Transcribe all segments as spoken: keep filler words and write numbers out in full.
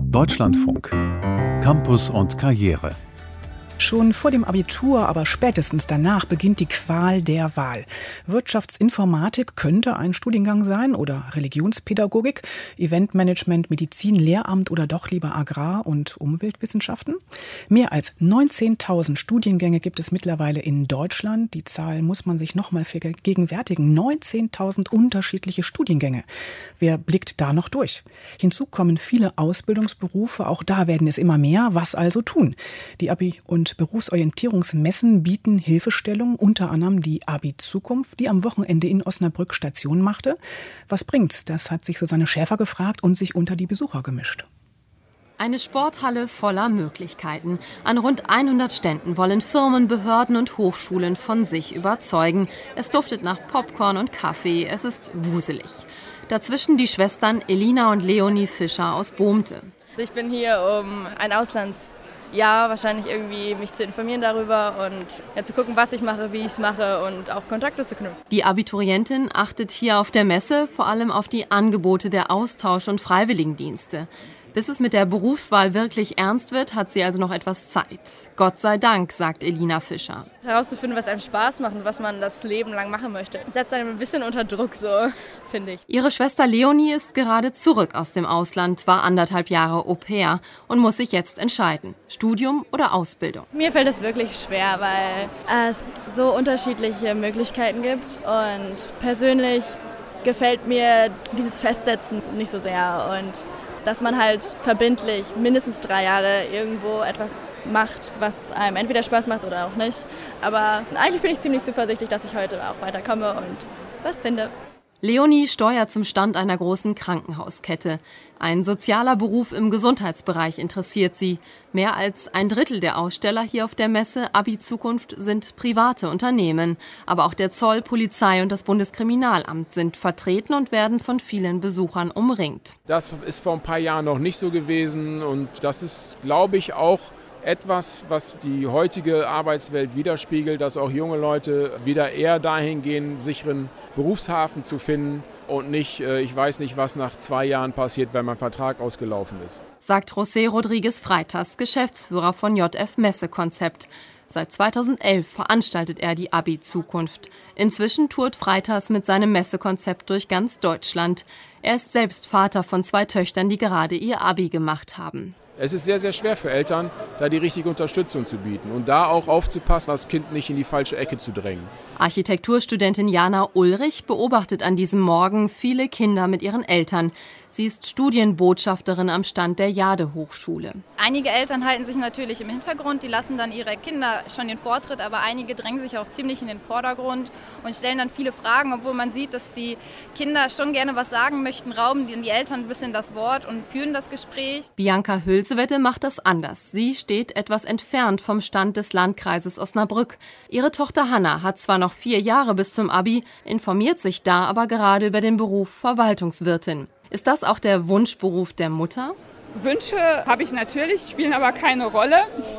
Deutschlandfunk. Campus und Karriere. Schon vor dem Abitur, aber spätestens danach beginnt die Qual der Wahl. Wirtschaftsinformatik könnte ein Studiengang sein oder Religionspädagogik, Eventmanagement, Medizin, Lehramt oder doch lieber Agrar- und Umweltwissenschaften. Mehr als neunzehntausend Studiengänge gibt es mittlerweile in Deutschland. Die Zahl muss man sich noch mal vergegenwärtigen. neunzehntausend unterschiedliche Studiengänge. Wer blickt da noch durch? Hinzu kommen viele Ausbildungsberufe. Auch da werden es immer mehr. Was also tun? Die Abi- und Berufsorientierungsmessen bieten Hilfestellung, unter anderem die Abi-Zukunft, die am Wochenende in Osnabrück Station machte. Was bringt's? Das hat sich Susanne Schäfer gefragt und sich unter die Besucher gemischt. Eine Sporthalle voller Möglichkeiten. An rund hundert Ständen wollen Firmen, Behörden und Hochschulen von sich überzeugen. Es duftet nach Popcorn und Kaffee, es ist wuselig. Dazwischen die Schwestern Elina und Leonie Fischer aus Bohmte. Ich bin hier, um ein Auslands Ja, wahrscheinlich irgendwie mich zu informieren darüber und ja, zu gucken, was ich mache, wie ich es mache und auch Kontakte zu knüpfen. Die Abiturientin achtet hier auf der Messe vor allem auf die Angebote der Austausch- und Freiwilligendienste. Bis es mit der Berufswahl wirklich ernst wird, hat sie also noch etwas Zeit. Gott sei Dank, sagt Elina Fischer. Herauszufinden, was einem Spaß macht und was man das Leben lang machen möchte. Das setzt einem ein bisschen unter Druck, so finde ich. Ihre Schwester Leonie ist gerade zurück aus dem Ausland, war anderthalb Jahre Au-pair und muss sich jetzt entscheiden. Studium oder Ausbildung? Mir fällt es wirklich schwer, weil es so unterschiedliche Möglichkeiten gibt und persönlich gefällt mir dieses Festsetzen nicht so sehr und dass man halt verbindlich mindestens drei Jahre irgendwo etwas macht, was einem entweder Spaß macht oder auch nicht. Aber eigentlich bin ich ziemlich zuversichtlich, dass ich heute auch weiterkomme und was finde. Leonie steuert zum Stand einer großen Krankenhauskette. Ein sozialer Beruf im Gesundheitsbereich interessiert sie. Mehr als ein Drittel der Aussteller hier auf der Messe Abi-Zukunft sind private Unternehmen. Aber auch der Zoll, Polizei und das Bundeskriminalamt sind vertreten und werden von vielen Besuchern umringt. Das ist vor ein paar Jahren noch nicht so gewesen und das ist, glaube ich, auch etwas, was die heutige Arbeitswelt widerspiegelt, dass auch junge Leute wieder eher dahin gehen, sicheren Berufshafen zu finden und nicht, ich weiß nicht, was nach zwei Jahren passiert, wenn mein Vertrag ausgelaufen ist. Sagt José Rodriguez Freitas, Geschäftsführer von J F Messekonzept. Seit zweitausendelf veranstaltet er die Abi-Zukunft. Inzwischen tourt Freitas mit seinem Messekonzept durch ganz Deutschland. Er ist selbst Vater von zwei Töchtern, die gerade ihr Abi gemacht haben. Es ist sehr, sehr schwer für Eltern, da die richtige Unterstützung zu bieten und da auch aufzupassen, das Kind nicht in die falsche Ecke zu drängen. Architekturstudentin Jana Ulrich beobachtet an diesem Morgen viele Kinder mit ihren Eltern. Sie ist Studienbotschafterin am Stand der Jade-Hochschule. Einige Eltern halten sich natürlich im Hintergrund, die lassen dann ihre Kinder schon den Vortritt, aber einige drängen sich auch ziemlich in den Vordergrund und stellen dann viele Fragen, obwohl man sieht, dass die Kinder schon gerne was sagen möchten, rauben die Eltern ein bisschen das Wort und führen das Gespräch. Bianca Hülsewette macht das anders. Sie steht etwas entfernt vom Stand des Landkreises Osnabrück. Ihre Tochter Hanna hat zwar noch vier Jahre bis zum Abi, informiert sich da aber gerade über den Beruf Verwaltungswirtin. Ist das auch der Wunschberuf der Mutter? Wünsche habe ich natürlich, spielen aber keine Rolle.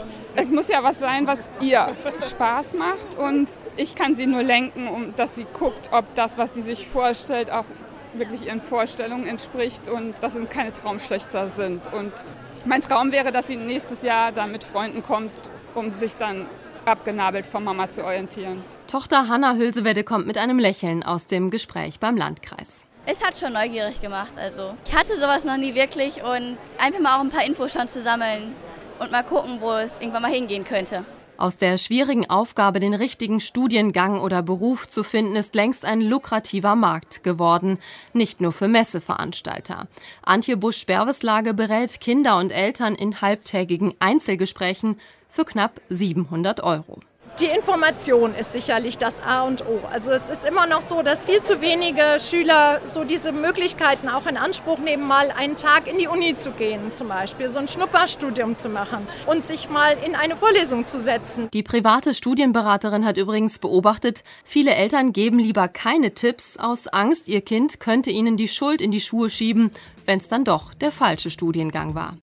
Es muss ja was sein, was ihr Spaß macht und ich kann sie nur lenken, um dass sie guckt, ob das, was sie sich vorstellt, auch wirklich ihren Vorstellungen entspricht und dass es keine Traumschlechter sind. Und mein Traum wäre, dass sie nächstes Jahr dann mit Freunden kommt, um sich dann abgenabelt von Mama zu orientieren. Tochter Hanna Hülsewette kommt mit einem Lächeln aus dem Gespräch beim Landkreis. Es hat schon neugierig gemacht. Also ich hatte sowas noch nie wirklich und einfach mal auch ein paar Infos schon zu sammeln und mal gucken, wo es irgendwann mal hingehen könnte. Aus der schwierigen Aufgabe, den richtigen Studiengang oder Beruf zu finden, ist längst ein lukrativer Markt geworden. Nicht nur für Messeveranstalter. Antje Busch-Sperveslage berät Kinder und Eltern in halbtägigen Einzelgesprächen für knapp siebenhundert Euro. Die Information ist sicherlich das A und O. Also es ist immer noch so, dass viel zu wenige Schüler so diese Möglichkeiten auch in Anspruch nehmen, mal einen Tag in die Uni zu gehen, zum Beispiel so ein Schnupperstudium zu machen und sich mal in eine Vorlesung zu setzen. Die private Studienberaterin hat übrigens beobachtet, viele Eltern geben lieber keine Tipps aus Angst, ihr Kind könnte ihnen die Schuld in die Schuhe schieben, wenn es dann doch der falsche Studiengang war.